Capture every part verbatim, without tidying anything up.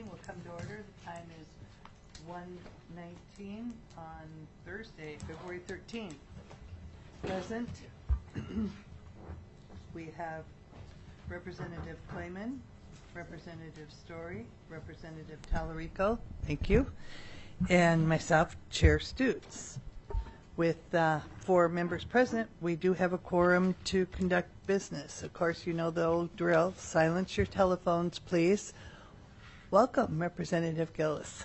will come to order. The time is one nineteen on Thursday, February thirteenth. Present, we have Representative Clayman, Representative Story, Representative Tallarico, thank you, and myself, Chair Stutz. With uh, four members present, we do have a quorum to conduct business. Of course, you know the old drill. Silence your telephones, please. Welcome, Representative Gillis.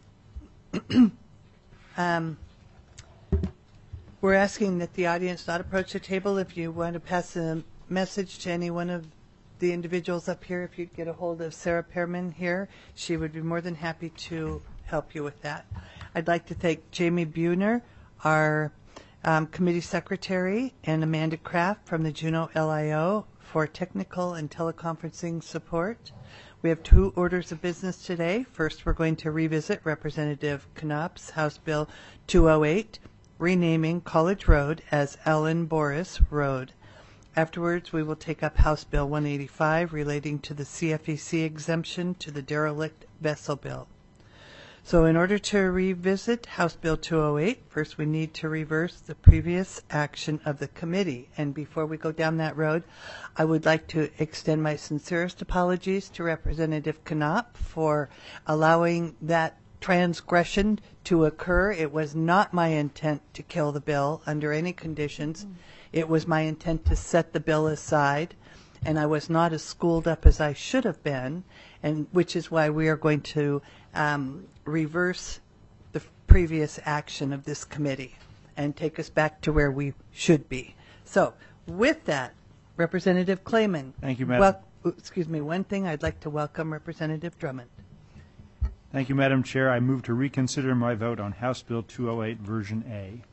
um, we're asking that the audience not approach the table. If you want to pass a message to any one of the individuals up here, if you'd get a hold of Sarah Pearman here, she would be more than happy to help you with that. I'd like to thank Jamie Buhner, our um, committee secretary, and Amanda Kraft from the Juneau L I O for technical and teleconferencing support. We have two orders of business today. First, we're going to revisit Representative Knopp's House Bill two oh eight, renaming College Road as Allen Boris Road. Afterwards, we will take up House Bill one eighty-five relating to the C F E C exemption to the derelict vessel bill. So in order to revisit House Bill two oh eight, first we need to reverse the previous action of the committee. And before we go down that road, I would like to extend my sincerest apologies to Representative Knopp for allowing that transgression to occur. It was not my intent to kill the bill under any conditions. Mm-hmm. It was my intent to set the bill aside, and I was not as schooled up as I should have been, and which is why we are going to um, reverse the previous action of this committee and take us back to where we should be. So with that, Representative Clayman. Thank you, Madam. Well, excuse me, one thing, I'd like to welcome Representative Drummond. Thank you, Madam Chair. I move to reconsider my vote on House Bill two oh eight, Version A.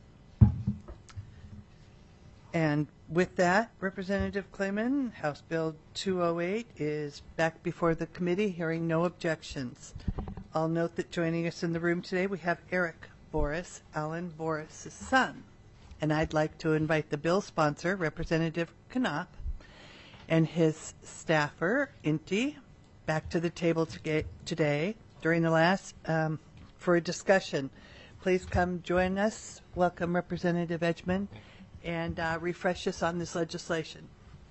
And with that, Representative Clayman, House Bill two oh eight is back before the committee, hearing no objections. I'll note that joining us in the room today, we have Eric Boris, Allen Boris' son. And I'd like to invite the bill sponsor, Representative Knopp, and his staffer, Inti, back to the table to today during the last, um, for a discussion. Please come join us. Welcome, Representative Edgman, and uh, refresh us on this legislation.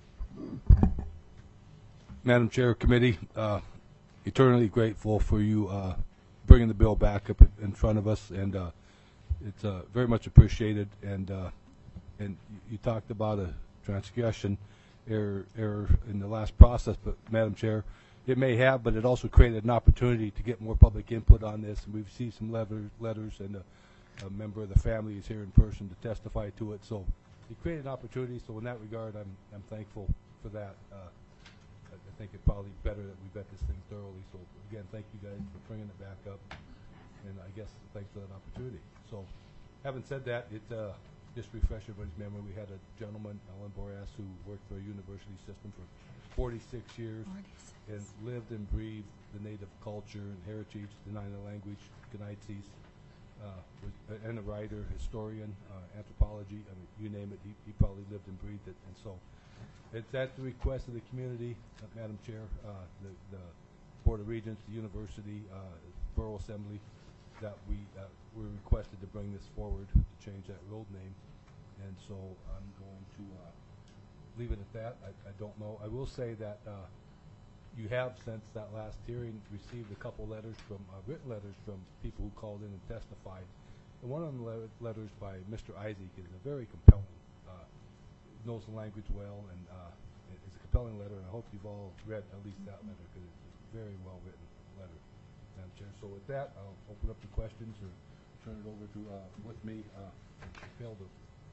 Madam Chair, Committee, uh, eternally grateful for you uh, bringing the bill back up in front of us, and uh, it's uh, very much appreciated. And uh, and you talked about a transgression error, error in the last process, but Madam Chair, it may have, but it also created an opportunity to get more public input on this, and we've received some letter, letters, and a, a member of the family is here in person to testify to it. So it created an opportunity. So in that regard, I'm I'm thankful for that. Uh, I think it's probably better that we vet this thing thoroughly. So again, thank you guys for bringing it back up, and I guess thanks for that opportunity. So having said that, it uh, just refresh everybody's memory. We had a gentleman, Allen Boris, who worked for a university system for forty-six years forty-six. And lived and breathed the native culture and heritage, the Dena'ina language, Gnaizes, uh, was, uh, and a writer, historian, uh, anthropology. I mean, you name it, he, he probably lived and breathed it. And so it's at the request of the community, uh, Madam Chair, uh, the, the Board of Regents, the university, uh, Borough Assembly, that we uh, were requested to bring this forward to change that road name. And so I'm going to uh, leave it at that. I, I don't know. I will say that uh, you have, since that last hearing, received a couple letters from, uh, written letters from people who called in and testified. And one of them le letters by Mister Isaac is a very compelling, uh, knows the language well, and uh, it's a compelling letter, and I hope you've all read at least that letter, because it's a very well written letter, Madam Chair. So with that, I'll open up the questions or turn it over to, uh, with me, uh, I failed to,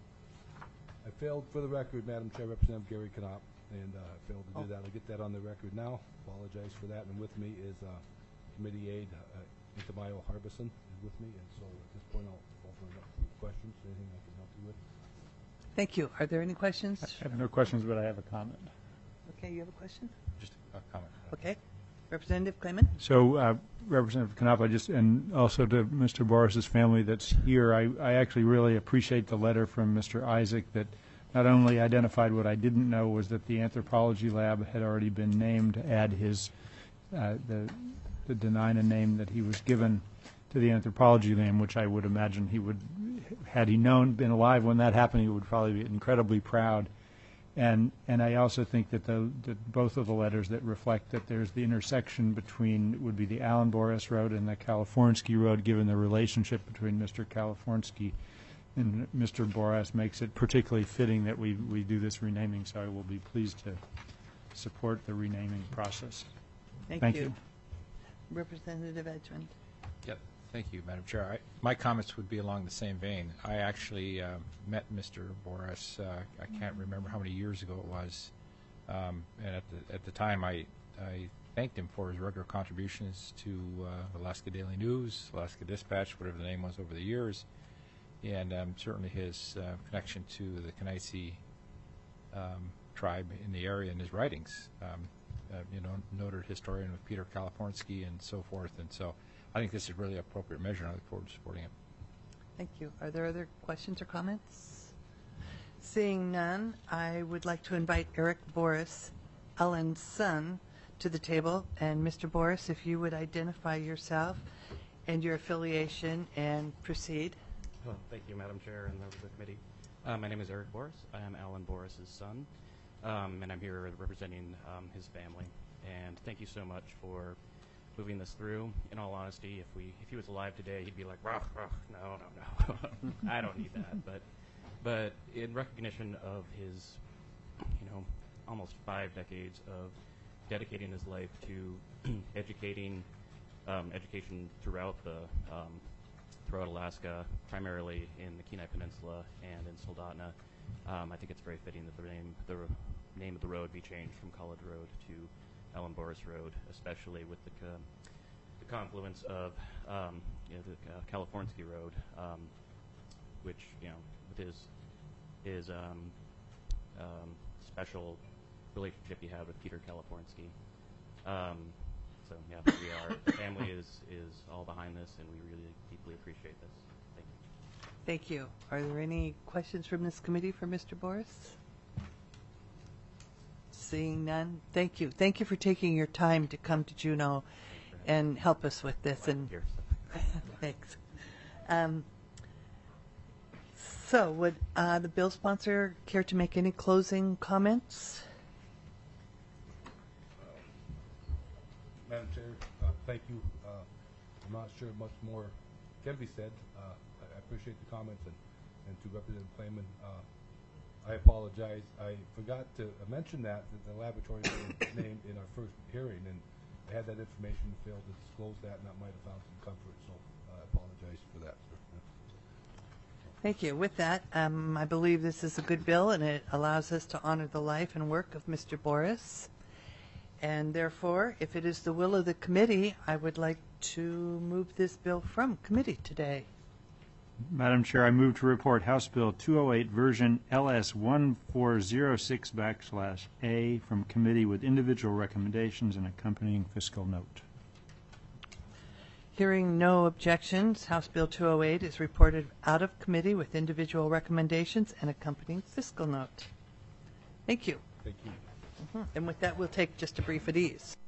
I failed for the record, Madam Chair, Representative Gary Knopp, and uh, I failed to do oh. that. I'll get that on the record now. Apologize for that. And with me is uh, Committee Aide uh, Intamayo Harbison is with me, and so at this point I'll open it up for questions. Anything I can help you with? Thank you. Are there any questions? I have no questions, but I have a comment. Okay, you have a question? Just a comment. Okay. Representative Clayman? So, uh, Representative Knopp, I just, and also to Mister Boris's family that's here, I, I actually really appreciate the letter from Mister Isaac that not only identified what I didn't know was that the anthropology lab had already been named to add his, uh, the the Denina name that he was given to the anthropology name, which I would imagine he would, had he known, been alive when that happened, he would probably be incredibly proud. And and I also think that the that both of the letters that reflect that there's the intersection between would be the Alan Boris Road and the Californsky Road, given the relationship between Mister Californsky and Mister Boris, makes it particularly fitting that we we do this renaming. So I will be pleased to support the renaming process. Thank, Thank you. you. Representative Edgmond. Yep. Thank you, Madam Chair. I, my comments would be along the same vein. I actually uh, met Mister Boris, uh, I can't remember how many years ago it was, um, and at the, at the time I, I thanked him for his regular contributions to uh, Alaska Daily News, Alaska Dispatch, whatever the name was over the years, and um, certainly his uh, connection to the Kenaisi um, tribe in the area in his writings. Um, uh, you know, noted historian with Peter Californsky and so forth, and so I think this is really an appropriate measure, and I look forward to supporting it. Thank you. Are there other questions or comments? Seeing none, I would like to invite Eric Boris, Ellen's son, to the table. And Mister Boris, if you would identify yourself and your affiliation and proceed. Oh, thank you, Madam Chair and members of the committee. Uh, my name is Eric Boris. I am Alan Boris's son, um, and I'm here representing um, his family. And thank you so much for moving this through. In all honesty, if we if he was alive today, he'd be like, "Ruh, ruh, no, no, no, I don't need that." But but in recognition of his, you know, almost five decades of dedicating his life to educating, um, education throughout the um, throughout Alaska, primarily in the Kenai Peninsula and in Soldotna, um, I think it's very fitting that the name the name of the road be changed from College Road to Alan Boris Road, especially with the, co the confluence of um, you know, the uh, Californsky Road, um, which, you know, with his his um, um, special relationship he had with Peter Californsky. Um, so yeah, we are the family is is all behind this, and we really deeply appreciate this. Thank you. Thank you. Are there any questions from this committee for Mister Boris? Seeing none, thank you. Thank you for taking your time to come to Juneau and help us with this. And Here. thanks. Um, so, would uh, the bill sponsor care to make any closing comments? Madam Chair, uh, thank you. Uh, I'm not sure much more can be said. Uh, I I appreciate the comments, and, and to Representative Clayman, uh, I apologize. I forgot to uh, mention that, that the laboratory was named in our first hearing, and I had that information, failed to disclose that, and that might have found some comfort, so uh, I apologize for that, sir. Thank you. With that, um, I believe this is a good bill, and it allows us to honor the life and work of Mister Boris. And therefore, if it is the will of the committee, I would like to move this bill from committee today. Madam Chair, I move to report House Bill two oh eight, version L S one four zero six backslash A from committee with individual recommendations and accompanying fiscal note. Hearing no objections, House Bill two oh eight is reported out of committee with individual recommendations and accompanying fiscal note. Thank you. Thank you. Mhm. And with that, we'll take just a brief at ease.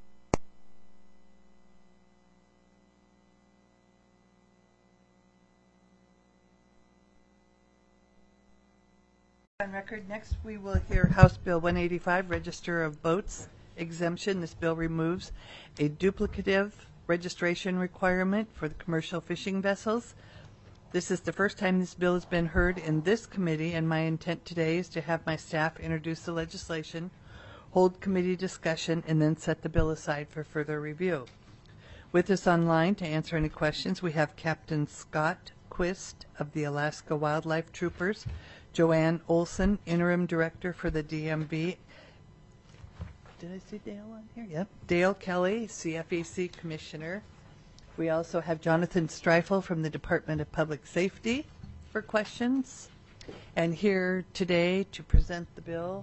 On record, next we will hear House Bill one eighty-five, Register of Boats Exemption. This bill removes a duplicative registration requirement for the commercial fishing vessels. This is the first time this bill has been heard in this committee, and my intent today is to have my staff introduce the legislation, hold committee discussion, and then set the bill aside for further review. With us online to answer any questions, we have Captain Scott Quist of the Alaska Wildlife Troopers, Joanne Olson, Interim Director for the D M V. Did I see Dale on here? Yep. Dale Kelly, C F E C Commissioner. We also have Jonathan Streifel from the Department of Public Safety for questions. And here today to present the bill,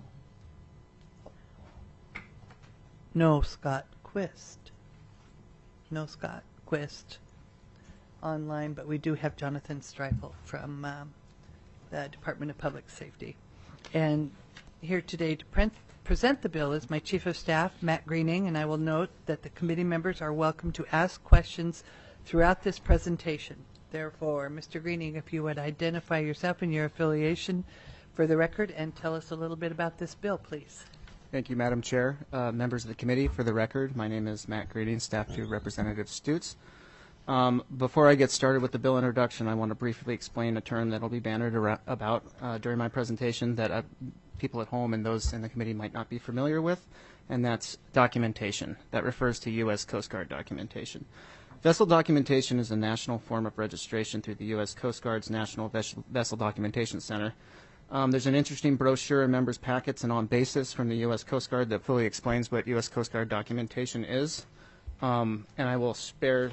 no Scott Quist. No Scott Quist online, but we do have Jonathan Streifel from um, the Department of Public Safety. And here today to pre- present the bill is my Chief of Staff, Matt Greening, and I will note that the committee members are welcome to ask questions throughout this presentation. Therefore, Mister Greening, if you would identify yourself and your affiliation for the record and tell us a little bit about this bill, please. Thank you, Madam Chair. Uh, members of the committee, for the record, my name is Matt Greening, staff to Representative Stutes. Um, before I get started with the bill introduction, I want to briefly explain a term that will be bannered ar- about uh, during my presentation that uh, people at home and those in the committee might not be familiar with, and that's documentation. That refers to U S Coast Guard documentation. Vessel documentation is a national form of registration through the U S Coast Guard's National Ves- Vessel Documentation Center. Um, there's an interesting brochure in members' packets and on basis from the U S Coast Guard that fully explains what U S Coast Guard documentation is, um, and I will spare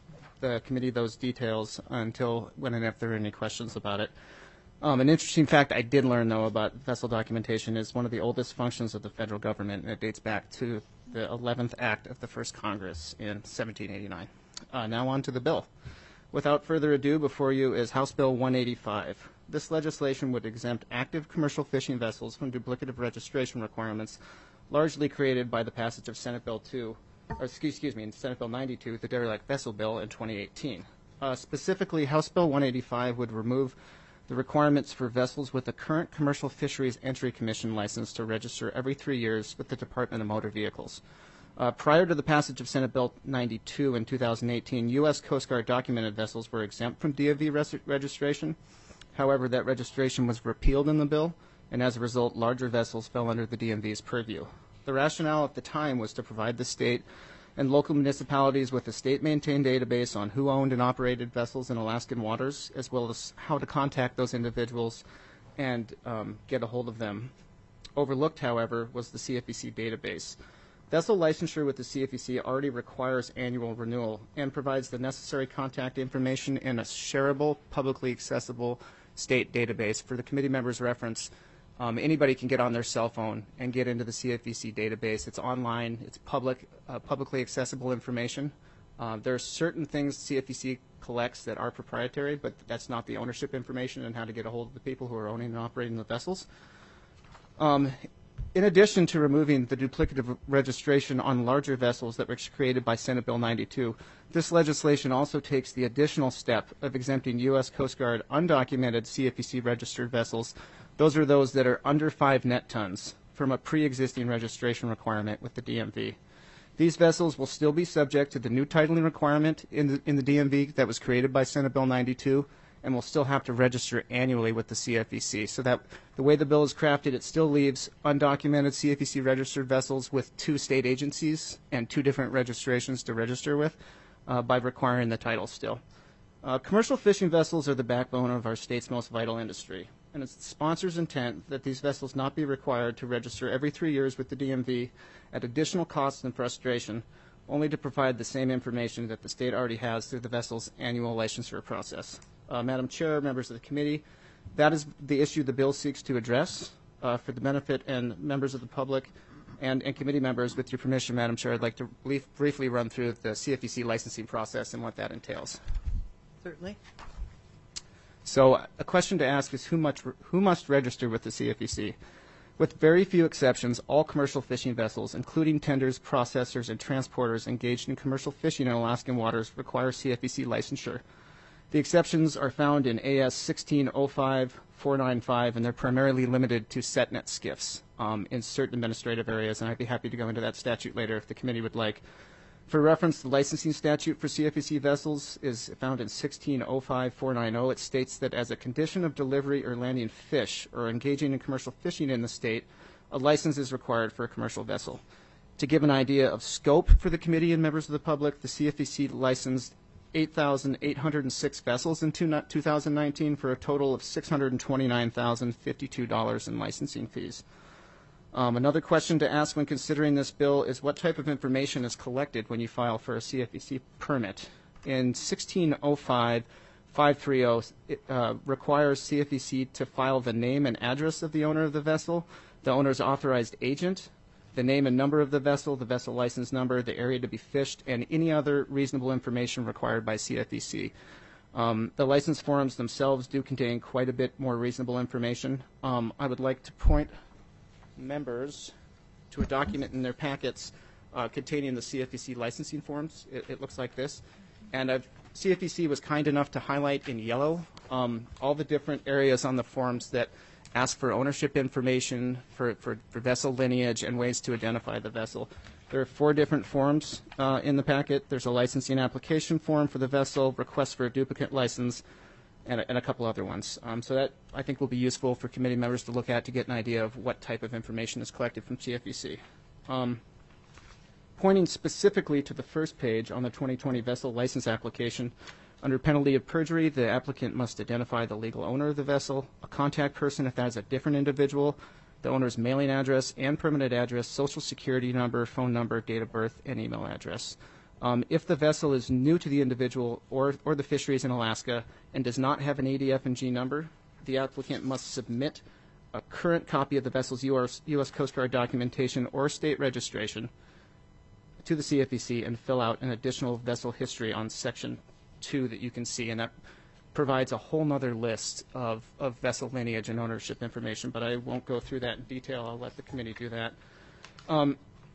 the committee those details until when and if there are any questions about it. Um, an interesting fact I did learn, though, about vessel documentation is one of the oldest functions of the federal government, and it dates back to the eleventh Act of the First Congress in seventeen eighty-nine. Uh, now on to the bill. Without further ado, before you is House Bill one eighty-five. This legislation would exempt active commercial fishing vessels from duplicative registration requirements, largely created by the passage of Senate Bill two, or excuse, excuse me, in Senate Bill ninety-two, the Derelict Vessel Bill in twenty eighteen. Uh, specifically, House Bill one eighty-five would remove the requirements for vessels with a current Commercial Fisheries Entry Commission license to register every three years with the Department of Motor Vehicles. Uh, prior to the passage of Senate Bill ninety-two in two thousand eighteen, U S Coast Guard documented vessels were exempt from D O V res- registration. However, that registration was repealed in the bill, and as a result, larger vessels fell under the D M V's purview. The rationale at the time was to provide the state and local municipalities with a state-maintained database on who owned and operated vessels in Alaskan waters, as well as how to contact those individuals and um, get a hold of them. Overlooked, however, was the C F E C database. Vessel licensure with the C F E C already requires annual renewal and provides the necessary contact information in a shareable, publicly accessible state database. For the committee members' reference, um, anybody can get on their cell phone and get into the C F E C database. It's online. It's public, uh, publicly accessible information. Uh, there are certain things C F E C collects that are proprietary, but that's not the ownership information and how to get a hold of the people who are owning and operating the vessels. Um, In addition to removing the duplicative registration on larger vessels that was created by Senate Bill ninety-two, this legislation also takes the additional step of exempting U S Coast Guard undocumented C F E C registered vessels. Those are those that are under five net tons from a pre-existing registration requirement with the D M V. These vessels will still be subject to the new titling requirement in the, in the D M V that was created by Senate Bill ninety-two, and will still have to register annually with the C F E C. So that the way the bill is crafted, it still leaves undocumented C F E C registered vessels with two state agencies and two different registrations to register with uh, by requiring the title still. Uh, commercial fishing vessels are the backbone of our state's most vital industry, and it's the sponsor's intent that these vessels not be required to register every three years with the D M V at additional costs and frustration, only to provide the same information that the state already has through the vessel's annual licensure process. Uh, Madam Chair, members of the committee, that is the issue the bill seeks to address. Uh, for the benefit and members of the public and, and committee members, with your permission, Madam Chair, I'd like to brief, briefly run through the C F E C licensing process and what that entails. Certainly. So a question to ask is who, much, who must register with the C F E C? With very few exceptions, all commercial fishing vessels, including tenders, processors, and transporters engaged in commercial fishing in Alaskan waters, require C F E C licensure. The exceptions are found in A S sixteen oh five four ninety-five, and they're primarily limited to setnet skiffs um, in certain administrative areas, and I'd be happy to go into that statute later if the committee would like. For reference, the licensing statute for C F E C vessels is found in sixteen oh five four ninety. It states that as a condition of delivery or landing fish or engaging in commercial fishing in the state, a license is required for a commercial vessel. To give an idea of scope for the committee and members of the public, the C F E C licensed eight thousand eight hundred six vessels in two thousand nineteen for a total of six hundred twenty-nine thousand fifty-two dollars in licensing fees. Um, another question to ask when considering this bill is what type of information is collected when you file for a C F E C permit. In sixteen oh five five thirty, it uh, requires C F E C to file the name and address of the owner of the vessel, the owner's authorized agent, the name and number of the vessel, the vessel license number, the area to be fished, and any other reasonable information required by C F E C. Um, the license forms themselves do contain quite a bit more reasonable information. Um, I would like to point members to a document in their packets uh, containing the C F E C licensing forms. It, it looks like this. And I've, C F E C was kind enough to highlight in yellow um, all the different areas on the forms that ask for ownership information, for, for, for vessel lineage, and ways to identify the vessel. There are four different forms uh, in the packet. There's a licensing application form for the vessel, request for a duplicate license, and a, and a couple other ones. Um, so that, I think, will be useful for committee members to look at to get an idea of what type of information is collected from C F E C. Um, pointing specifically to the first page on the twenty twenty vessel license application, under penalty of perjury, the applicant must identify the legal owner of the vessel, a contact person if that is a different individual, the owner's mailing address and permanent address, social security number, phone number, date of birth, and email address. Um, if the vessel is new to the individual or, or the fisheries in Alaska and does not have an A D F and G number, the applicant must submit a current copy of the vessel's U S, U S Coast Guard documentation or state registration to the C F E C and fill out an additional vessel history on section two that you can see, and that provides a whole nother list of, of vessel lineage and ownership information, but I won't go through that in detail. I'll let the committee do that. Um,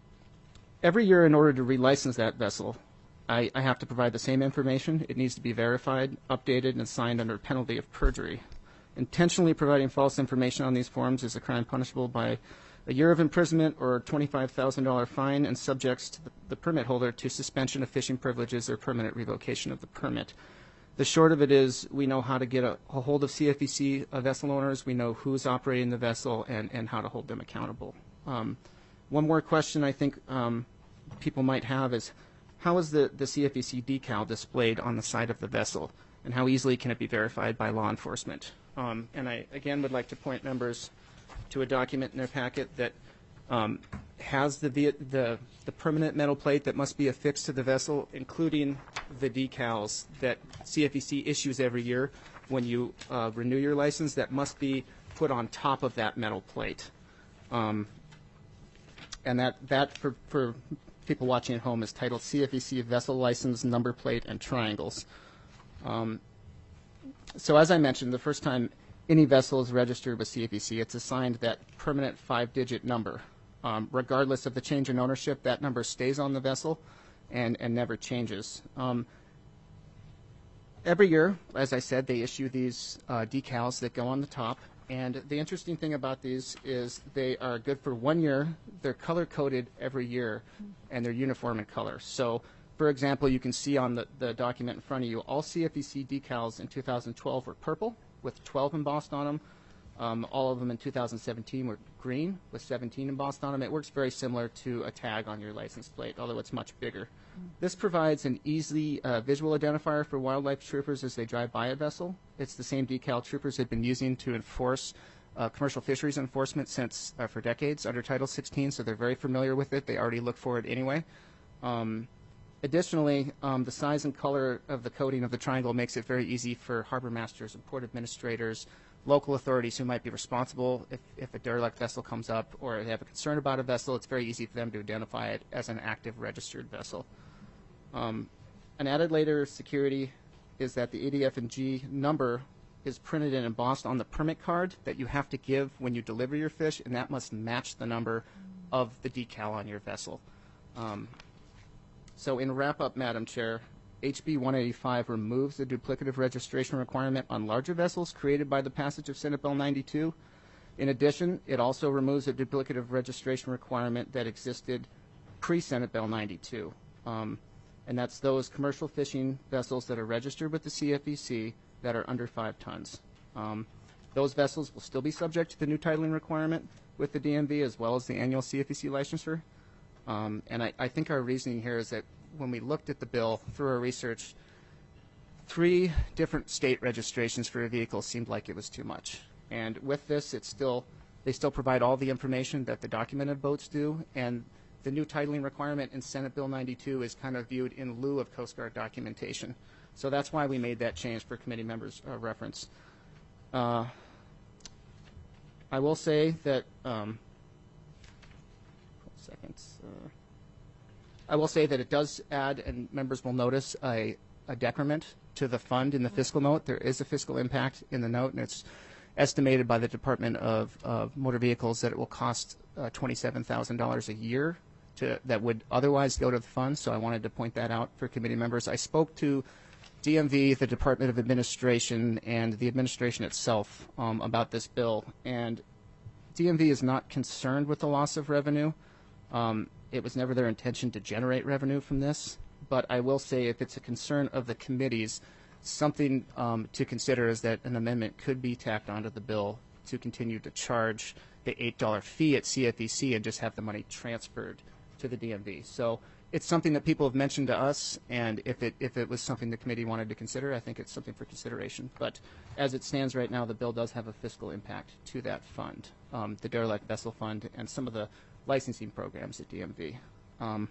every year, in order to relicense that vessel, I, I have to provide the same information. It needs to be verified, updated, and signed under penalty of perjury. Intentionally providing false information on these forms is a crime punishable by a year of imprisonment or a twenty-five thousand dollar fine, and subjects to the, the permit holder to suspension of fishing privileges or permanent revocation of the permit. The short of it is we know how to get a, a hold of C F E C uh, vessel owners. We know who's operating the vessel and, and how to hold them accountable. Um, one more question I think um, people might have is, how is the, the C F E C decal displayed on the side of the vessel, and how easily can it be verified by law enforcement? Um, and I, again, would like to point members to a document in their packet that um, has the, the, the permanent metal plate that must be affixed to the vessel, including the decals that C F E C issues every year when you uh, renew your license that must be put on top of that metal plate. Um, and that, that for, for people watching at home, is titled C F E C Vessel License Number Plate and Triangles. Um, so as I mentioned, the first time any vessel is registered with C F E C, it's assigned that permanent five-digit number. Um, regardless of the change in ownership, that number stays on the vessel and, and never changes. Um, every year, as I said, they issue these uh, decals that go on the top. And the interesting thing about these is they are good for one year. They're color-coded every year, and they're uniform in color. So, for example, you can see on the, the document in front of you, all C F E C decals in two thousand twelve were purple with twelve embossed on them. Um, all of them in two thousand seventeen were green with seventeen embossed on them. It works very similar to a tag on your license plate, although it's much bigger. This provides an easy uh, visual identifier for wildlife troopers as they drive by a vessel. It's the same decal troopers had been using to enforce uh, commercial fisheries enforcement since uh, for decades under Title sixteen, so they're very familiar with it. They already look for it anyway. Um, Additionally, um, the size and color of the coating of the triangle makes it very easy for harbor masters and port administrators, local authorities who might be responsible if, if a derelict vessel comes up or they have a concern about a vessel. It's very easy for them to identify it as an active registered vessel. Um, an added layer of security is that the A D F and G number is printed and embossed on the permit card that you have to give when you deliver your fish, and that must match the number of the decal on your vessel. Um, So in wrap-up, Madam Chair, H B one eighty-five removes the duplicative registration requirement on larger vessels created by the passage of Senate Bill ninety-two. In addition, it also removes a duplicative registration requirement that existed pre-Senate Bill ninety-two. Um, and that's those commercial fishing vessels that are registered with the C F E C that are under five tons. Um, those vessels will still be subject to the new titling requirement with the D M V as well as the annual C F E C licensure. Um, and I, I think our reasoning here is that when we looked at the bill through our research, three different state registrations for a vehicle seemed like it was too much. And with this, it's still, they still provide all the information that the documented boats do, and the new titling requirement in Senate Bill ninety-two is kind of viewed in lieu of Coast Guard documentation. So that's why we made that change for committee members' uh, reference. Uh, I will say that um, seconds. Uh, I will say that it does add, and members will notice, a, a decrement to the fund in the fiscal note. There is a fiscal impact in the note, and it's estimated by the Department of, of Motor Vehicles that it will cost uh, twenty-seven thousand dollars a year to, that would otherwise go to the fund, so I wanted to point that out for committee members. I spoke to D M V, the Department of Administration, and the administration itself um, about this bill, and D M V is not concerned with the loss of revenue. Um, it was never their intention to generate revenue from this, but I will say if it's a concern of the committees, something um, to consider is that an amendment could be tacked onto the bill to continue to charge the eight dollar fee at C F E C and just have the money transferred to the D M V. So it's something that people have mentioned to us, and if it if it was something the committee wanted to consider, I think it's something for consideration. But as it stands right now, the bill does have a fiscal impact to that fund, um, the Derelict Vessel Fund, and some of the licensing programs at D M V. Um,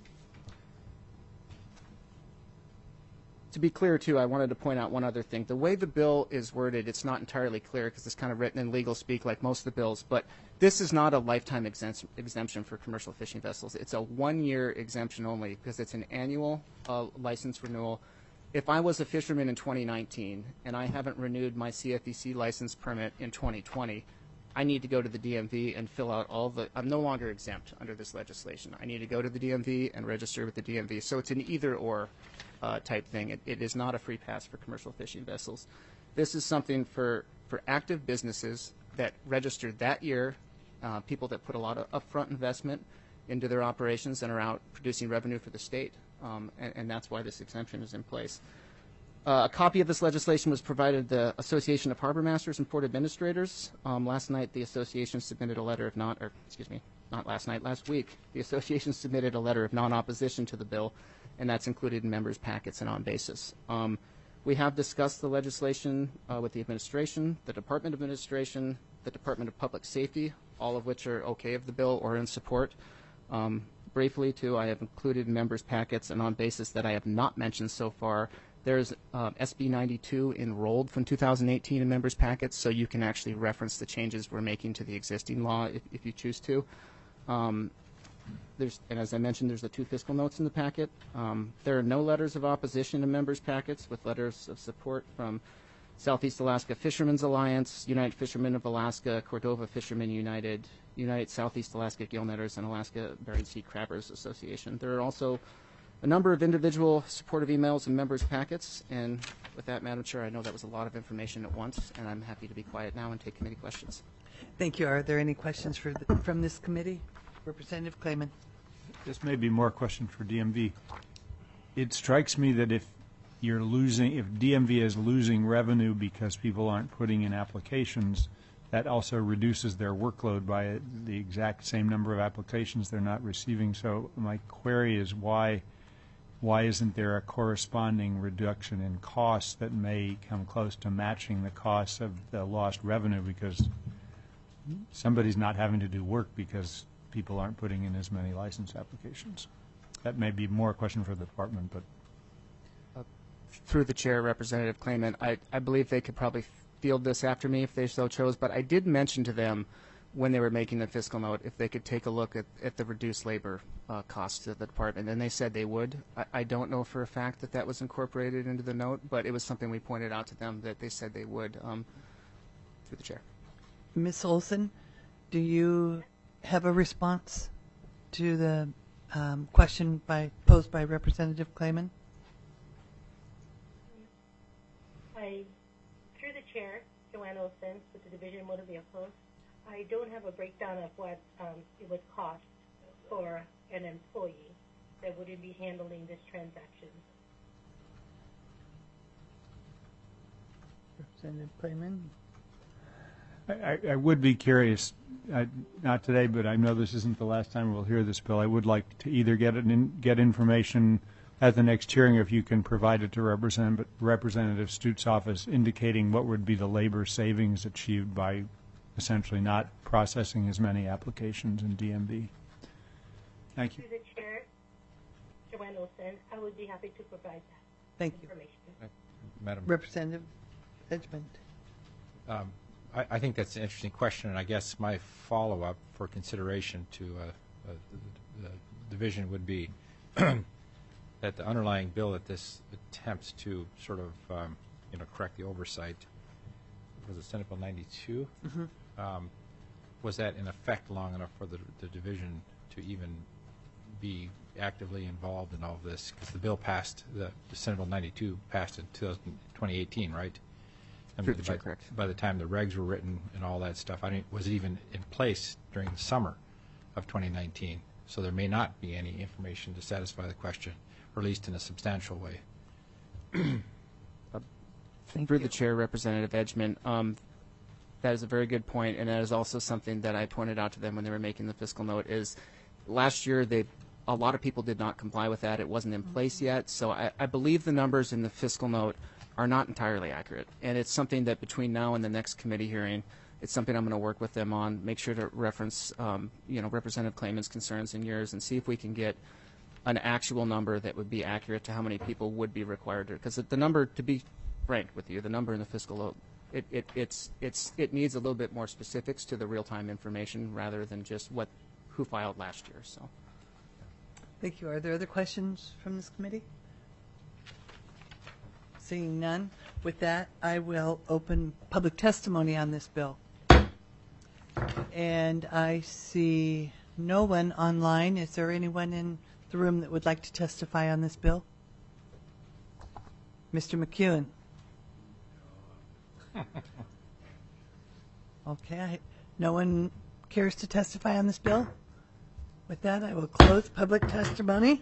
To be clear, too, I wanted to point out one other thing. The way the bill is worded, it's not entirely clear because it's kind of written in legal speak like most of the bills, but this is not a lifetime exemp exemption for commercial fishing vessels. It's a one-year exemption only because it's an annual uh, license renewal. If I was a fisherman in twenty nineteen and I haven't renewed my C F E C license permit in twenty twenty, I need to go to the D M V and fill out all the, I'm no longer exempt under this legislation. I need to go to the D M V and register with the D M V. So it's an either-or uh, type thing. It, it is not a free pass for commercial fishing vessels. This is something for, for active businesses that registered that year, uh, people that put a lot of upfront investment into their operations and are out producing revenue for the state. Um, and, and that's why this exemption is in place. Uh, a copy of this legislation was provided to the Association of Harbor Masters and Port Administrators. Um, last night, the association submitted a letter of non, or excuse me, not last night, last week. The association submitted a letter of non-opposition to the bill, and that's included in members' packets and on basis. Um, we have discussed the legislation uh, with the administration, the Department of Administration, the Department of Public Safety, all of which are okay of the bill or in support. Um, briefly, too, I have included in members' packets and on basis that I have not mentioned so far. There's uh, S B ninety-two enrolled from two thousand eighteen in members' packets, so you can actually reference the changes we're making to the existing law if, if you choose to. Um, there's, and as I mentioned, there's the two fiscal notes in the packet. Um, there are no letters of opposition in members' packets, with letters of support from Southeast Alaska Fishermen's Alliance, United Fishermen of Alaska, Cordova Fishermen United, United Southeast Alaska Gill Netters, and Alaska Bering Sea Crabbers Association. There are also a number of individual supportive emails and members' packets, and with that, Madam Chair, I know that was a lot of information at once, and I'm happy to be quiet now and take committee questions. Thank you. Are there any questions for the, from this committee? Representative Clayman. This may be more a question for D M V. It strikes me that if you're losing, if D M V is losing revenue because people aren't putting in applications, that also reduces their workload by the exact same number of applications they're not receiving. So my query is why why isn't there a corresponding reduction in costs that may come close to matching the costs of the lost revenue, because somebody's not having to do work because people aren't putting in as many license applications. That may be more a question for the department, but Uh, through the chair, Representative Clayman, I, I believe they could probably field this after me if they so chose, but I did mention to them when they were making the fiscal note if they could take a look at, at the reduced labor uh, costs to the department, and they said they would. I, I don't know for a fact that that was incorporated into the note, but it was something we pointed out to them that they said they would. Um, through the chair. Miz Olson, do you have a response to the um, question by, posed by Representative Clayman? I, through the chair, Joanne Olson with the Division of Motor Vehicles, I don't have a breakdown of what um, it would cost for an employee that would be handling this transaction. Representative Clayman? I, I would be curious, I, not today, but I know this isn't the last time we'll hear this bill. I would like to either get an in, get information at the next hearing, or if you can provide it to Representative, Representative Stutz's office, indicating what would be the labor savings achieved by essentially not processing as many applications in D M V. Thank you. Through the chair, Joanne Olson, I would be happy to provide that Thank you. information. Madam, Representative Edgmond. um, I, I think that's an interesting question, and I guess my follow-up for consideration to uh, uh, the, the division would be that the underlying bill that this attempts to sort of um, you know correct the oversight was it Senate Bill ninety-two? Um, was that in effect long enough for the, the division to even be actively involved in all of this? Because the bill passed, the, the Senate Bill ninety-two passed in twenty eighteen, right? And Through the by, chair, correct. by the time the regs were written and all that stuff, I didn't, was it even in place during the summer of twenty nineteen? So there may not be any information to satisfy the question, or at least in a substantial way. Thank Through you. the chair, Representative Edgman, um, that is a very good point, and that is also something that I pointed out to them when they were making the fiscal note. Is last year they, a lot of people did not comply with that. It wasn't in place yet, so I, I believe the numbers in the fiscal note are not entirely accurate, and it's something that between now and the next committee hearing, it's something I'm going to work with them on. Make sure to reference, um, you know, Representative Clayman's concerns and yours, and see if we can get an actual number that would be accurate to how many people would be required to. Because the number, to be frank with you, the number in the fiscal note, it, it it's it's it needs a little bit more specifics to the real-time information rather than just what who filed last year. So. Thank you. Are there other questions from this committee? Seeing none, with that, I will open public testimony on this bill. And I see no one online. Is there anyone in the room that would like to testify on this bill? Mister McEwen. Okay, I- no one cares to testify on this bill? With that, I will close public testimony.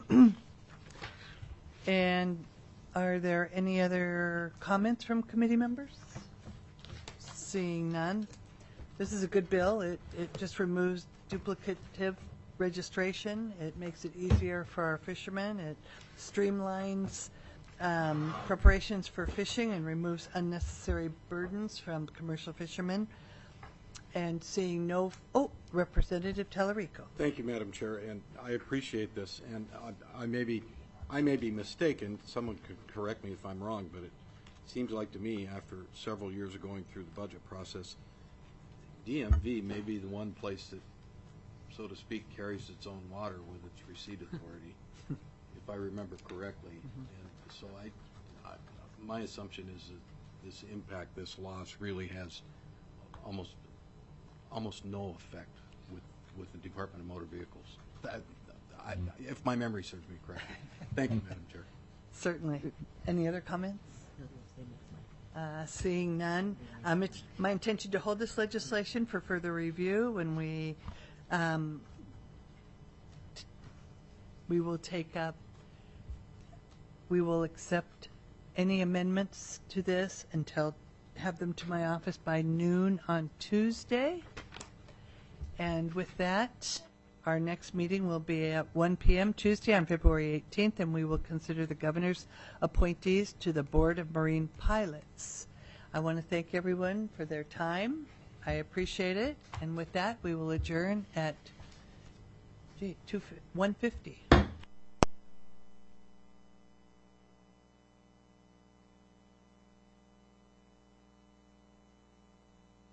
And are there any other comments from committee members? Seeing none. This is a good bill. It, it just removes duplicative registration. It makes it easier for our fishermen. It streamlines um, preparations for fishing and removes unnecessary burdens from commercial fishermen. And seeing no, oh, Representative Tallarico. Thank you, Madam Chair, and I appreciate this, and I, I may be, I may be mistaken, someone could correct me if I'm wrong, but it seems like to me, after several years of going through the budget process, D M V may be the one place that, so to speak, carries its own water with its receipt authority, if I remember correctly. And so I, I, my assumption is that this impact, this loss really has almost almost no effect with, with the Department of Motor Vehicles. That, I, if my memory serves me correctly. Thank you, Madam Chair. Certainly. Any other comments? Uh, seeing none, um, it's my intention to hold this legislation for further review when we um, t- we will take up, we will accept any amendments to this until have them to my office by noon on Tuesday. And with that, our next meeting will be at one p m Tuesday on February eighteenth, and we will consider the governor's appointees to the Board of Marine Pilots. I want to thank everyone for their time. I appreciate it. And with that, we will adjourn at gee, one fifty.